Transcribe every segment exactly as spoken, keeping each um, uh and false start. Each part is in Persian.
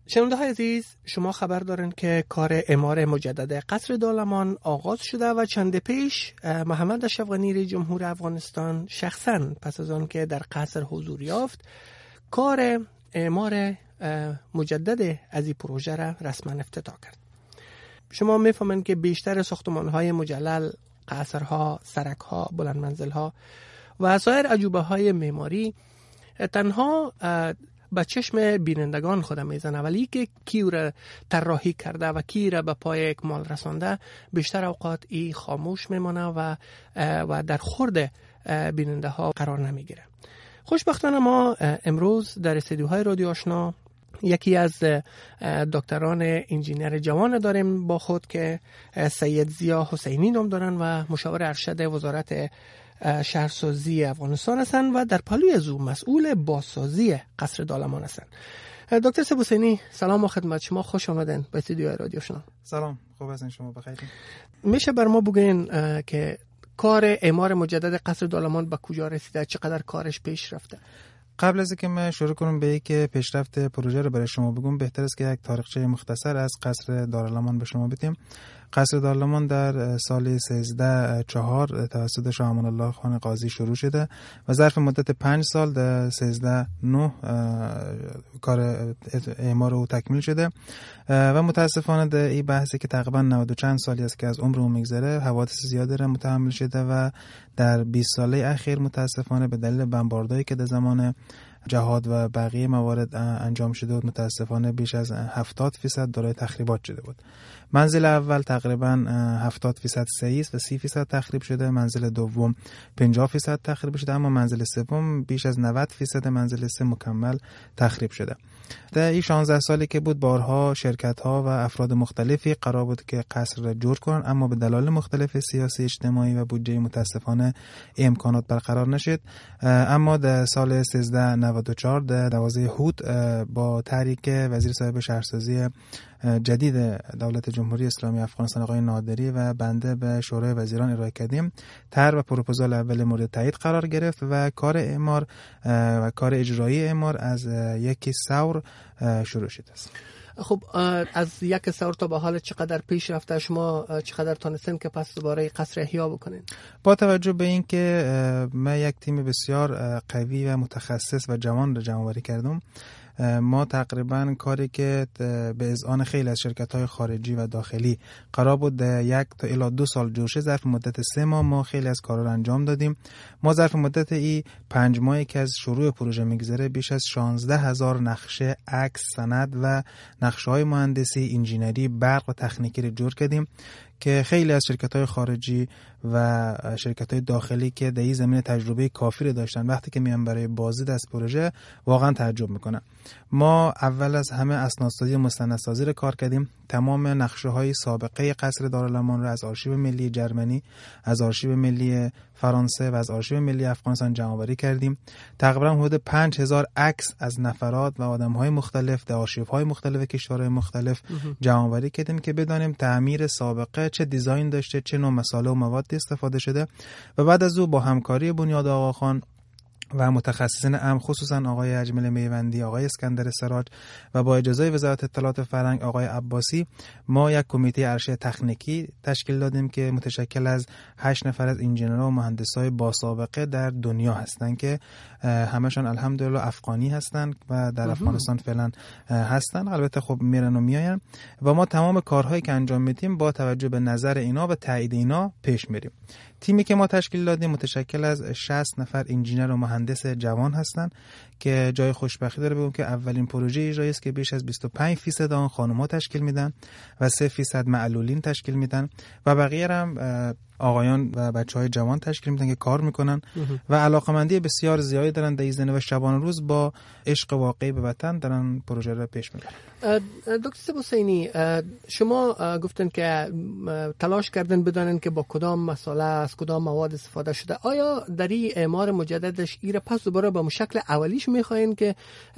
شنونده های عزیز، شما خبر دارین که کار اعمار مجدد قصر دارالمان آغاز شده و چند پیش محمد اشرف غنی رئیس جمهور افغانستان شخصا پس از آن که در قصر حضور یافت کار اعمار مجدد از این پروژه را رسما افتتاح کرد. شما میفهمین که بیشتر ساختمان‌های مجلل، قصرها، سرک‌ها، بلندمنزل‌ها و سایر عجوبه های معماری تنها به چشم بینندگان خود میزنه، ولی که کی را طراحی کرده و کی را به پای اکمال رسانده بیشتر اوقات ای خاموش میمانه و و در خورد بیننده ها قرار نمیگیره. خوشبختانه ما امروز در استودیوهای رادیو آشنا یکی از دکتران انجینیر جوان داریم با خود که سید ضیا حسینی نام دارن و مشاور ارشد وزارت شهرسازی افغانستان هستند و در پهلوی از او مسئول بازسازی قصر دارالمان هستند. دکتر سید حسینی سلام و خدمت شما، خوش آمدین به استودیوی رادیو آشنا. سلام، خوب هستین شما؟ بخیر. میشه بر ما بگین که کار اعمار مجدد قصر دارالمان به کجا رسیده، چقدر کارش پیش رفته؟ قبل از اینکه من شروع کنم به اینکه پیشرفت پروژه رو برای شما بگم، بهتر است که یک تاریخچه مختصر از قصر دارالمان به شما بدیم. قصر دارالمان در سال سیزده چهار توسط شاه امان الله خان قاضی شروع شده و ظرف مدت پنج سال در سیزده نه کار اعمار او تکمیل شده و متاسفانه در این بحثی که تقریبا نود و چند سالی است که از عمر او میگذره، حوادث زیادی را متحمل شده و در بیست ساله اخیر متاسفانه به دلیل بمباردهایی که در زمان جهاد و بقیه موارد انجام شده بود، متاسفانه بیش از هفتاد فیصد دارای تخریبات شده بود. منزل اول تقریبا هفتاد فیصد سعی است و سی فیصد تخریب شده، منزل دوم پنجاه فیصد تخریب شده، اما منزل سوم بیش از نود فیصد منزل سه مکمل تخریب شده. در این شانزده سالی که بود بارها شرکت ها و افراد مختلفی قرار بود که قصر را جور کنن، اما به دلایل مختلف سیاسی، اجتماعی و بودجه متاسفانه امکانات برقرار نشد. اما در سال سیزده نود و چهار در دوازده هود با تحریک وزیر صاحب شهرسازی جدید دولت جمهوری اسلامی افغانستان آقای نادری و بنده به شورای وزیران ارائه کردیم، طرح و پروپوزال اول مورد تایید قرار گرفت و کار اعمار و کار اجرایی اعمار از یکی ثور شروع شده است. خب از یک ثور تا به حال چقدر پیش رفته؟ شما چقدر تونستین که پس دوباره قصر احیا بکنین؟ با توجه به اینکه من یک تیم بسیار قوی و متخصص و جوان را جمع‌آوری کردم، ما تقریبا کاری که به اذعان خیلی از شرکت‌های خارجی و داخلی قرار بود یک تا الی دو سال جور شه، ظرف مدت سه ماه ما خیلی از کارا رو انجام دادیم. ما ظرف مدت ای پنج ماهی که از شروع پروژه میگذره بیش از شانزده هزار نقشه، عکس، سند و نقشه‌های مهندسی، انجینری، برق و تکنیکی رو جور کردیم که خیلی از شرکت‌های خارجی و شرکت‌های داخلی که در این زمینه تجربه کافی داشتن وقتی که میان برای بازدید از پروژه واقعا تعجب میکنن. ما اول از همه اسنادسازی مستندسازی رو کار کردیم. تمام نقشه‌های سابقه قصر دارالمان رو از آرشیو ملی جرمنی، از آرشیو ملی فرانسه و از آرشیو ملی افغانستان جمع‌آوری کردیم. تقریبا حدود پنج هزار عکس از نفرات و آدم‌های مختلف در آرشیوهای مختلف کشورهای مختلف جمع‌آوری کردیم که بدانیم تعمیر سابقه چه دیزاین داشته، چه نوع مساله و مواد استفاده شده و بعد از او با همکاری بنیاد آقاخان و متخصصین امر خصوصا آقای اجمل میوندی، آقای اسکندر سراج و با اجازه وزارت اطلاعات فرهنگ آقای عباسی ما یک کمیته ارشد تکنیکی تشکیل دادیم که متشکل از هشت نفر از انجینرها و مهندسای با سابقه در دنیا هستند که همشون الحمدلله افغانی هستند و در افغانستان فعلا هستند. البته خب میرن و میاین و ما تمام کارهایی که انجام میدیم با توجه به نظر اینا و تایید اینا پیش میریم. تیمی که ما تشکیل دادیم متشکل از شصت نفر انجینر و مهندس جوان هستند که جای خوشبختی داره بگم که اولین پروژه اجرایی است که بیش از بیست و پنج درصد آن خانم‌ها تشکیل میدن و سه درصد معلولین تشکیل میدن و بقیه هم آقایان و بچهای جوان تشکیل میدن که کار میکنن و علاقمندی بسیار زیادی دارن در این زمینه و شبانه روز با عشق واقعی به وطن دارن پروژه رو پیش میبرن. دکتر سید حسینی، شما گفتن که تلاش کردن بدانن که با کدام مساله از کدام مواد استفاده شده. آیا در این اعمار مجددش ایره پس دوباره به شکل اولیش میخواین که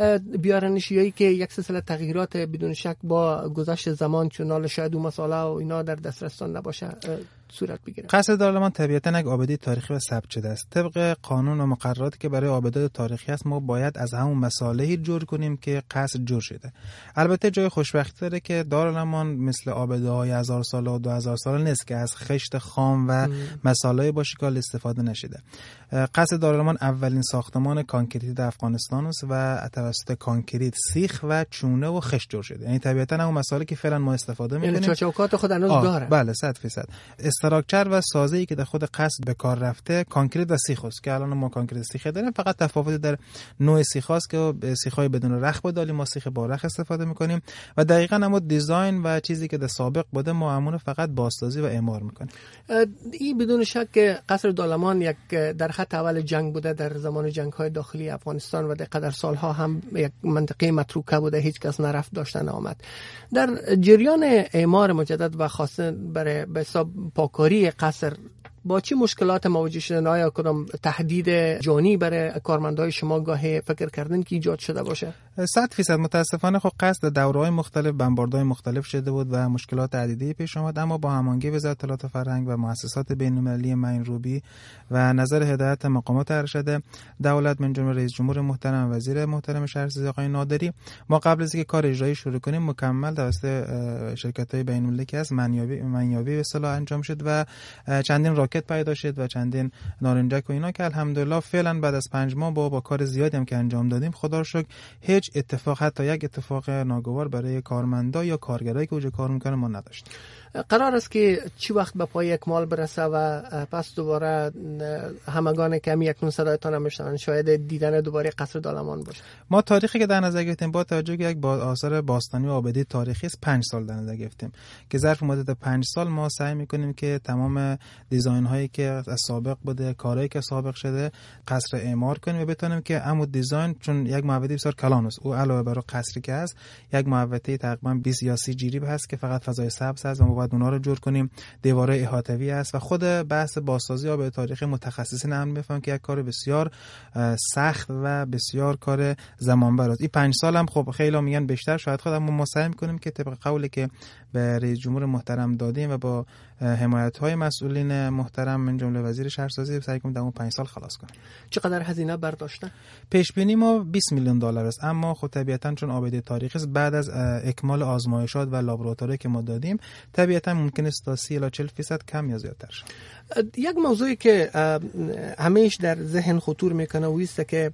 بیارنش یا که یک سلسله تغییرات بدون شک با گذشت زمان چون شاید اون مساله و اینا در دسترستان نباشه؟ صورت بگیره؟ قصر دارالمان طبیعتاً یک آبادی تاریخی و ثبت شده است. طبق قانون و مقرراتی که برای آبادات تاریخی است، ما باید از همون مصالحی جور کنیم که قصر جور شده. البته جای خوشبختی داره که دارالمان مثل آباده‌های هزار ساله و دو هزار ساله نیست که از خشت خام و مصالح با شکال استفاده نشده. قصر دارالمان اولین ساختمان کانکریتی در افغانستان است و توسط کانکریت، سیخ و چونه و خشت جور شده. یعنی طبیعتاً همون مسائلی که فعلا ما استفاده می‌کنیم، یعنی چوکات خود هنوز داره. بله صد درصد. استراکچر و سازه‌ای که در خود قصر به کار رفته کانکریت و سیخ است که الان ما کانکریت سیخ داریم، فقط تفاوت در نوع سیخ است که سیخ‌های بدون رخ بود، ما سیخ با رخ استفاده می‌کنیم و دقیقاً هم دیزاین و چیزی که در سابق بوده ما همون فقط بازسازی و اعمار می‌کنیم. این بدون شک که قصر دارالمان یک در خط اول جنگ بوده، در زمان جنگ‌های داخلی افغانستان و در قدر سالها هم یک منطقه متروکه بوده، هیچ کس نرفت داشتن آمد. در جریان اعمار مجدد و خاصه برای به حساب پاکاری قصر با چه مشکلات مواجه شدن؟ آیا کدام تهدید جانی برای کارمندای شما گاهی فکر کردن که ایجاد شده باشه؟ صد فیصد متاسفانه خب قصد دوره‌های مختلف بمباردهای مختلف شده بود و مشکلات عدیدی پیش آمد، اما با هماهنگی وزارت اطلاعات فرهنگ و مؤسسات بین‌المللی معین روبی و نظر هدایت مقامات ارشد دولت من جمله رئیس جمهور محترم و وزیر محترم شهرسازی آقای نادری، ما قبل از اینکه کار اجرایی شروع کنیم مکمل توسط شرکت‌های بین‌المللی که از منیابی منیابی به اصطلاح انجام شد و چندین راکت پیدا شد و چندین نارنجک و اینا که الحمدلله فعلا بعد از پنج ماه با با کار زیادی هم که انجام دادیم خدا رو شکر هیچ اتفاق حتی یک اتفاق ناگوار برای کارمندا یا کارگرایی که اونجا کار میکنن ما نداشتیم. قرار است که چی وقت به پای اکمال برسه و پس دوباره همگان کمی اکنون صدایتان هم میشنون شاید دیدن دوباره قصر دارالمان باشه؟ ما تاریخی که در نظر گرفتیم با توجه به یک با آثار باستانی و آبادی تاریخی است پنج سال در نظر گرفتیم که ظرف مدت پنج سال ما سعی میکنیم که تمام دیزاین هایی که از سابق بوده، کارهایی که سابق شده قصر اعمار کنیم و بتونیم که عمود دیزاین چون یک محوطه بسیار کلان است، او علاوه بر قصری که هست یک محوطه تقریبا بیست یا سی جریب هست که فقط فضای سبز هست و ما باید اونها رو جور کنیم، دیواره احاطه‌ای است و خود بحث بازسازی آب تاریخی متخصصین هم میفهمن که یک کار بسیار سخت و بسیار کار زمانبر است. این پنج سال هم خب خیلی میگن بیشتر شاید خود، اما ما سعی می‌کنیم که طبق قولی که به رئیس جمهور محترم دادیم و با حمایت‌های مسئولین محترم من جمله وزیر شهرسازی سعی کنیم در اون پنج سال خلاص کنیم. چقدر هزینه برداشتن؟ پیش بینی ما بیست میلیون دلار است، اما خب طبیعتاً چون آبادی تاریخی است بعد از اکمال آزمایشات و لابراتوری که ما دادیم طبیعتاً ممکن است تا سی الی چهل درصد کم یا زیادتر شود. یک موضوعی که همیشه در ذهن خطور میکنه و است که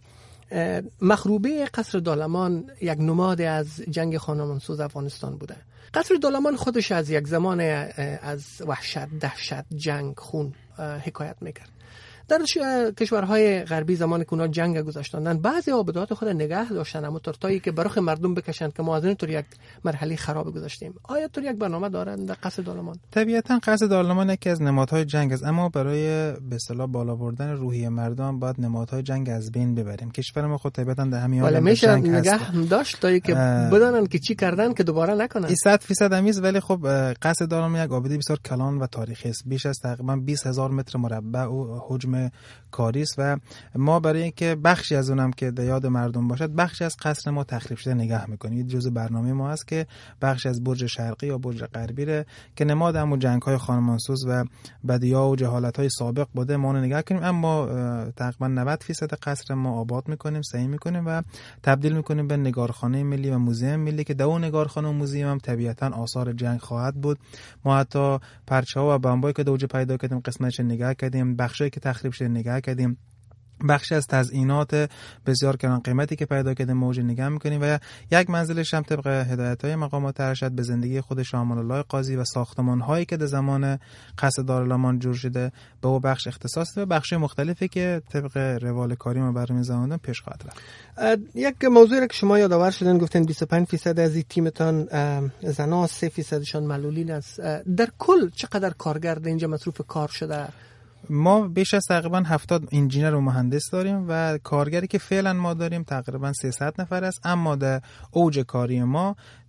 مخروبه قصر دارالمان یک نماد از جنگ خانمانسوز افغانستان بوده. قصر دارالمان خودش از یک زمان از وحشت، دهشت، جنگ، خون حکایت میکرد. در کشورهای غربی زمانی که اونا جنگ گذاشتندن بعضی آبادات خود نگه داشتن اما تایی که برخ مردم بکشن که ما از این طور یک مرحله خراب گذاشتیم. آیا طور یک برنامه دارن در قصر دارالمان؟ طبیعتا قصر دارالمان یکی از نمادهای جنگ است، اما برای به اصطلاح بالا بردن روحیه مردم باید نمادهای جنگ از بین ببریم. کشور ما خود طبیعتا در همین حال میشه نگه هم داشت تا که بدانن که چی کردن که دوباره نکنن. صد درصد امیز، ولی خب قصر دارالمان یک آبادی بسیار کلان و تاریخی است. بیش از تقریبا بیست هزار متر مربع و حجم کاری است و ما برای اینکه بخشی از اونم که در یاد مردم باشد بخشی از قصر ما تخریب شده نگه می‌کنیم. این جزء برنامه ما است که بخشی از برج شرقی یا برج غربی ره که نماد هم جنگ‌های خانمانسوز و بدی‌ها و جهالت‌های سابق بوده ما اون نگه کنیم، اما تقریبا نود درصد قصر ما آباد می‌کنیم، صحیح می‌کنیم و تبدیل می‌کنیم به نگارخانه ملی و موزیم ملی که در اون نگارخانه و موزیم هم طبیعتاً آثار جنگ خواهد بود. ما حتی پرچه‌ها و بمبایی که دوجه پیدا کردیم قسمتش نگاه کردیم، بخشی که تخریب شده نگاه کردیم، بخشی از تزیینات بسیار گران قیمتی که پیدا کرده موج نگاه میکنیم و یک منزلش هم طبق هدایت‌های مقامات ارشد به زندگی خود شاه امان الله قاضی و ساختمان‌هایی که در زمان قصر دارالمان جور شده به او بخش اختصاص داده و بخش مختلفی که طبق روال کاری ما برنامه زمانه پیش خواهد رفت. یک موضوعی که شما یادآور شدن گفتن بیست و پنج درصد از این تیمتان زنا، سه درصدشان معلولین است. در کل چقدر کارگر اینجا مصروف کار شده؟ ما بیش از تقریبا هفتاد انجینر و مهندس داریم و کارگری که فعلا ما داریم تقریبا سیصد نفر است، اما در اوج کاری ما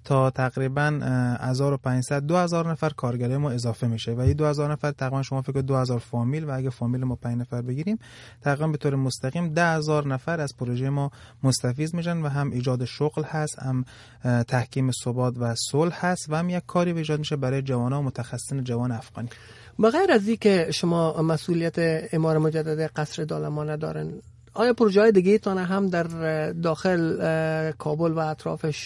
تا تقریبا هزار و پانصد دو هزار نفر کارگر ما اضافه میشه و این دو هزار نفر تقریبا شما فکر کنید دو هزار فامیل و اگه فامیل ما پنج نفر بگیریم تقریبا به طور مستقیم ده هزار نفر از پروژه ما مستفید میشن و هم ایجاد شغل هست، هم تحکیم ثبات و صلح هست و هم یک کاری ایجاد میشه برای جوانان و متخصصین جوان افغانی. بغیر از این که شما مسئولیت اعمار مجدد قصر دارالمان دارن، آیا پروژه های دیگه تان هم در داخل کابل و اطرافش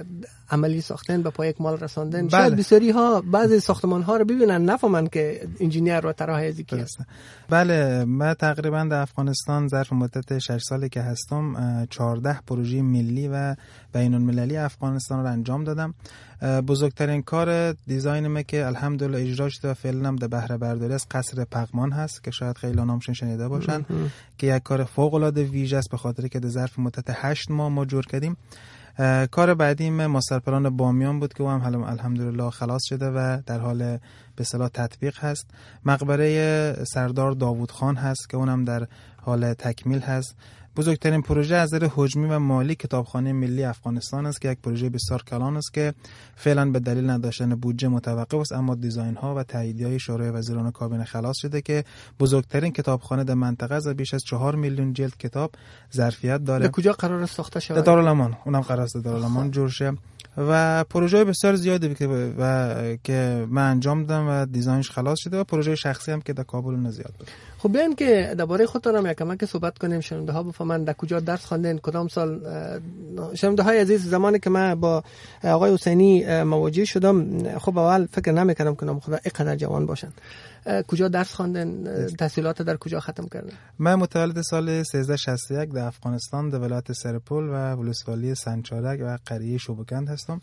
عملی ساختن به پای اکمال رساندن؟ بله. شاید بسیاری ها بعضی ساختمان ها رو ببینن نفهمن که انجینیر و طراح از کی است. بله، من تقریبا در افغانستان ظرف مدت شش سالی که هستم چهارده پروژه ملی و بین المللی افغانستان رو انجام دادم. بزرگترین کار دیزاین ما که الحمدلله اجرا شده و فعلا هم در بهره برداری از قصر پغمان هست که شاید خیلی نامشون شنیده باشن که یک کار فوق العاده ویژه است به خاطر که در ظرف مدت هشت ماه ما جور کردیم. کار بعدی ما ماسرپلان بامیان بود که او هم الحمدلله خلاص شده و در حال به اصطلاح تطبیق هست. مقبره سردار داوود خان هست که اونم در حال تکمیل هست. بزرگترین پروژه از نظر حجمی و مالی کتابخانه ملی افغانستان است که یک پروژه بسیار کلان است که فعلا به دلیل نداشتن بودجه متوقف است، اما دیزاین ها و تاییدیه شورای وزیران کابینه خلاص شده که بزرگترین کتابخانه در منطقه است و بیش از چهار میلیون جلد کتاب ظرفیت داره. به کجا قرار است ساخته شود؟ در دارالمان، اونم قرار است در دارالمان جور شه و پروژه بسیار زیادی که و که من انجام دادم و دیزاینش خلاص شده و پروژه شخصی هم که در کابل زیاد بود. خب بیان که درباره خودتون هم یکم که صحبت کنیم، شنونده ها بفهمن در کجا درس خواندین، کدام سال. شنونده های عزیز، زمانی که من با آقای حسینی مواجه شدم خب اول فکر نمی‌کردم که نام خدا اینقدر جوان باشن. کجا درس خواندین؟ تحصیلات در کجا ختم کردین؟ من متولد سال سیزده شصت و یک در افغانستان در ولایت سرپل و ولسوالی سنجارک و قریه شوبکند هستم.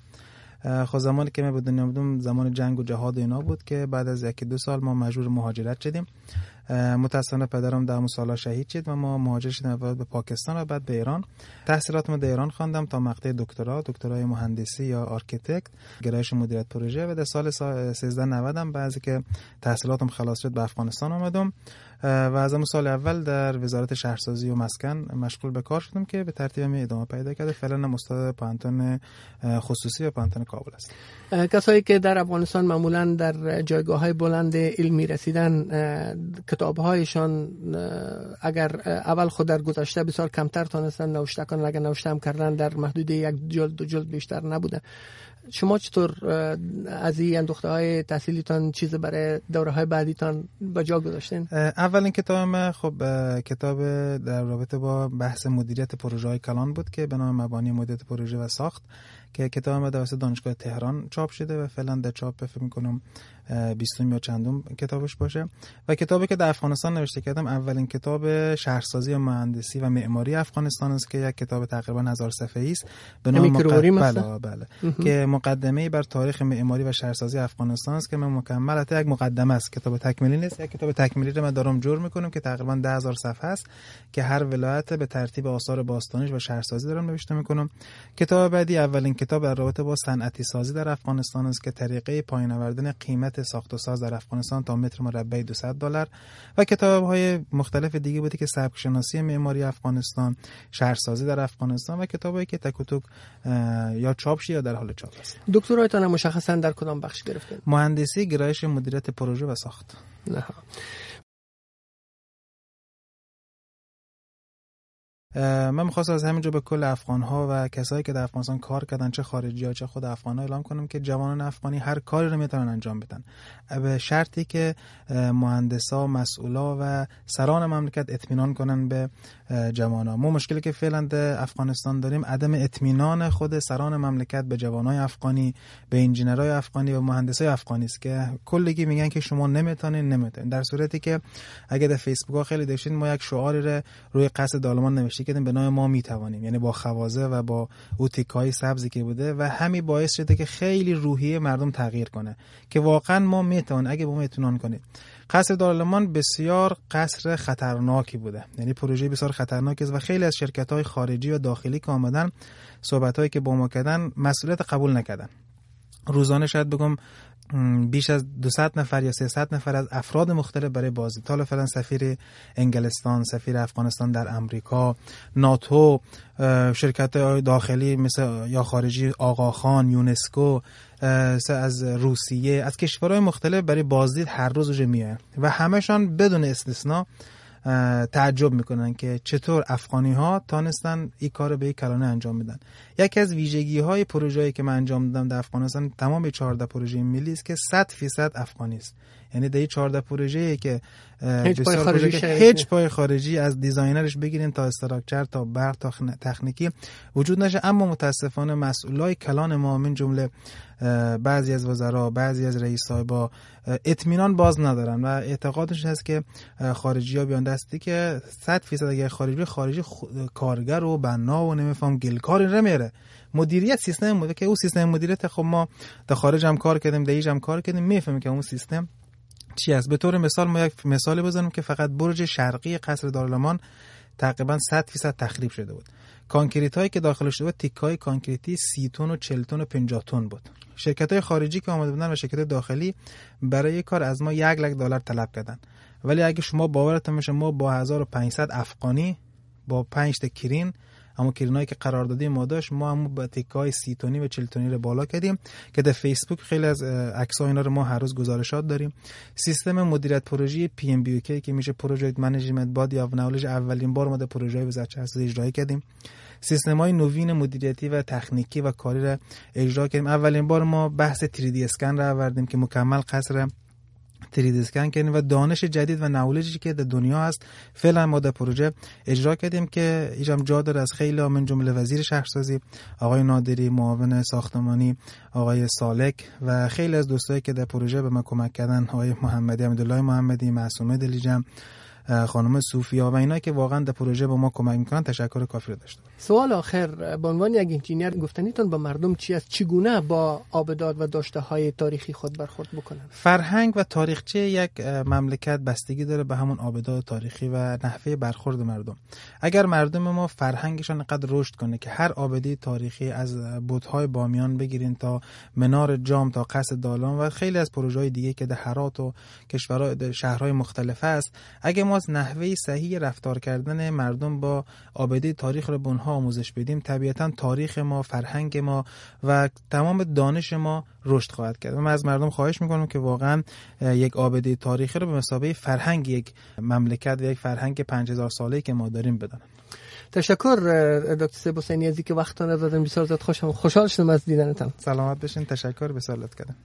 خب زمانی که من به دنیا آمدم زمان جنگ و جهاد و اینا بود که بعد از یکی دو سال ما مجبور مهاجرت شدیم. متاسفانه پدرم در اون سالا شهید شد و ما مهاجر شدیم اول به پاکستان و بعد به ایران. تحصیلاتم در ایران خواندم تا مقطع دکترا، دکترای مهندسی یا آرکیتکت، گرایش مدیریت پروژه و در سال سیزده نود هم بعضی که تحصیلاتم خلاص شد به افغانستان آمدم و از اون سال اول در وزارت شهرسازی و مسکن مشغول به کار شدم که به ترتیب می ادامه پیدا کرده. فعلا هم استاد پانتون خصوصی و پانتون کابل است. کسایی که در افغانستان معمولا در جایگاه‌های بلند علمی رسیدن، کتاب‌هایشان اگر اول خود در گذشته بسیار کمتر تونستن نوشته کنن، اگر نوشته هم کردن در محدوده یک جلد دو جلد بیشتر نبوده. شما چطور از این اندوخته‌های تحصیلیتان چیز برای دوره‌های بعدیتان به جا گذاشتین؟ اولین کتاب من خب کتاب در رابطه با بحث مدیریت پروژه‌های کلان بود که به نام مبانی مدیریت پروژه و ساخت که کتاب ما توسط دانشگاه تهران چاپ شده و فعلا در چاپ فکر می‌کنم بیستم یا چندم کتابش باشه. و کتابی که در افغانستان نوشته کردم اولین کتاب شهرسازی و مهندسی و معماری افغانستان است که یک کتاب تقریبا هزار صفحه‌ای است به نام مقدمه بله بله که مقدمه‌ای بر تاریخ معماری و شهرسازی افغانستان است که من مکمل البته یک مقدمه است، کتاب تکمیلی نیست. یک کتاب تکمیلی رو من دارم جور می‌کنم که تقریبا ده هزار صفحه است که هر ولایت به ترتیب آثار باستانیش و شهرسازی دارم نوشته می‌کنم. کتاب بعدی اولین کتاب در رابطه با صنعتی سازی در افغانستان است که طریقه پایین آوردن قیمت ساخت و ساز در افغانستان تا متر مربع دویست دلار و کتاب‌های مختلف دیگه بوده که سبک شناسی معماری افغانستان، شهرسازی در افغانستان و کتابایی که تک و توک یا چاپ شده یا در حال چاپ است. دکترایتان مشخصا در کدام بخش گرفتین؟ مهندسی، گرایش مدیریت پروژه و ساخت. نه. من می‌خواستم از همینجا به کل افغان‌ها و کسایی که در افغانستان کار کردن، چه خارجی‌ها چه خود افغان‌ها، اعلام کنم که جوانان افغانی هر کاری رو میتونن انجام بدن به شرطی که مهندسا، مسئولا و سران مملکت اطمینان کنن به جوانان. ما مشکلی که فعلا در افغانستان داریم عدم اطمینان خود سران مملکت به جوانای افغانی، به انجینرهای افغانی و مهندسای افغانی است که کلگی میگن که شما نمیتونین نمیتونین، در صورتی که اگه در فیسبوک خیلی داشتین ما یک شعاری رو روی قصر دارالمان نوشته کردیم به نام ما میتوانیم، یعنی با خوازه و با او تیکای سبزی که بوده و همین باعث شده که خیلی روحیه مردم تغییر کنه که واقعا ما میتونیم اگه با ما اطمینان کنیم. قصر دارالمان بسیار قصر خطرناکی بوده، یعنی پروژه بسیار خطرناکی است و خیلی از شرکت‌های خارجی و داخلی که آمدن صحبت‌هایی که با ما کردن مسئولیت قبول نکردن. روزانه شاید بگم بیش از دویست نفر یا سیصد نفر از افراد مختلف برای بازدید. حالا فعلا سفیر انگلستان، سفیر افغانستان در امریکا، ناتو، شرکت داخلی مثل یا خارجی آقاخان، یونسکو، از روسیه، از کشورهای مختلف برای بازدید هر روز وجه میان و همشان بدون استثنا تعجب میکنن که چطور افغانی ها تانستن این کار به این کلانه انجام میدن. یکی از ویژگی های پروژه‌ای که من انجام دادم در افغانستان، تمام چهارده پروژه ملی است که صد فیصد افغانی است. یعنی در این چهارده پروژه‌ای که هیچ پای خارجی که هیچ پای خارجی از دیزاینرش بگیرین تا استراکچر تا برق تا تکنیکی وجود نشه، اما متاسفانه مسئولای کلان ما من جمله بعضی از وزرا، بعضی از رئیس‌ها با اطمینان باز ندارن و اعتقادش هست که خارجی‌ها بیان دستی که صد فیصد اگه خارجی خارجی کارگر و بنا و نمیفهم گلکار نمیره. مدیریت سیستم مدیریت که اون سیستم مدیریت خب ما در خارج هم کار کردیم، در اینجا هم کار کردیم، میفهمیم که اون سیستم چی است. به طور مثال ما یک مثالی بزنم که فقط برج شرقی قصر دارالامان تقریبا صد فیصد تخریب شده بود. کانکریت هایی که داخلش بود تیکای کانکریتی سی تن و چهل تن و پنجاه تن بود. شرکت های خارجی که آمده بودن و شرکت داخلی برای کار از ما یک لک دلار طلب کردن، ولی اگه شما باورتون میشه ما با هزار و پانصد افغانی با پنج تا کرین، اما کرینایی که قراردادی ما داشت، ما هم با تیکای سی تنی و چهل تنی رو بالا کردیم که در فیسبوک خیلی از عکس‌ها اینا رو ما هر روز گزارشات داریم. سیستم مدیریت پروژه پی ام بی او کی که میشه پروژه منیجمنت بادی آف نالج، اولین بار ما در پروژه وزارت شهرسازی اجرا کردیم. سیستم‌های نوین مدیریتی و تکنیکی و کاری را اجرا کردیم. اولین بار ما بحث تری دی اسکن را آوردیم که مکمل قصر تری دی اسکن کردیم و دانش جدید و نولجی که در دنیا هست فعلا ما در پروژه اجرا کردیم که اینجام جا داره از خیلی من جمله وزیر شهرسازی آقای نادری، معاون ساختمانی آقای سالک و خیلی از دوستایی که در پروژه به ما کمک کردن، آقای محمدی، امیدالله محمدی، معصومه دلیجم، خانم صوفیا و اینا که واقعا در پروژه به ما کمک میکنن، تشکر کافی رو داشتم. سوال آخر، به عنوان یک انجینیر گفتنیتون به مردم چی است؟ چگونه با آبداد و داشته های تاریخی خود برخورد بکنن؟ فرهنگ و تاریخچه یک مملکت بستگی داره به همون آبداد تاریخی و نحوه برخورد مردم. اگر مردم ما فرهنگشان اینقدر رشد کنه که هر آبده تاریخی از بت‌های بامیان بگیرین تا منار جام تا قصر دالان و خیلی از پروژه‌های دیگه که در هرات و کشورهای شهرهای مختلف است، اگه ما از نحوه صحیح رفتار کردن مردم با آبده تاریخ رو به اونها آموزش بدیم، طبیعتاً تاریخ ما، فرهنگ ما و تمام دانش ما رشد خواهد کرد. من از مردم خواهش میکنم که واقعاً یک آبده تاریخی رو به مثابه فرهنگ یک مملکت و یک فرهنگ پنج هزار ساله‌ای که ما داریم بدانن. تشکر دکتر سیب حسینی از اینکه وقتتون رو دادن. بسیار زیاد خوشم خوشحال شدم از دیدنتون. سلامت بشین. تشکر، بسیار لطف کردین.